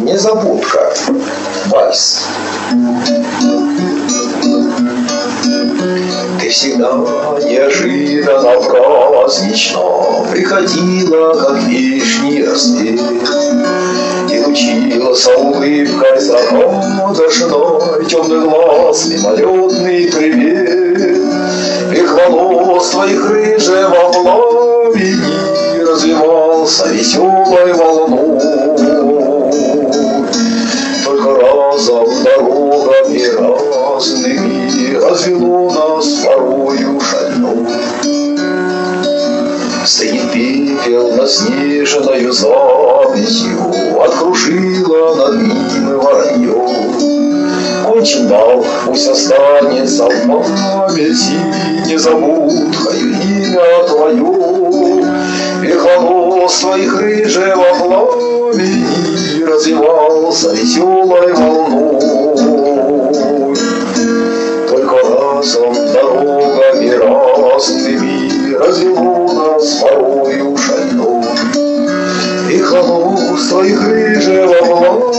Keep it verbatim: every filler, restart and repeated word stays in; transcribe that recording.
Незабудка. Вальс. Ты всегда неожиданно празднично приходила, как вишний рассвет, и лучилась улыбкой закаточной, темных глаз мимолетный привет. Их волос твоих рыжего пламени развивался веселой волной. Только разом дорогами разными развело нас порою шальной. Стоит пепел над снежною завистью, откружила над ним воронье. Кончен дал, пусть останется в памяти незабудкою имя твое. Век волос твоих рыжего пламени развивался веселой волной. Только разом дорогами разными развело нас порою шальной. Век волос твоих рыжего пламени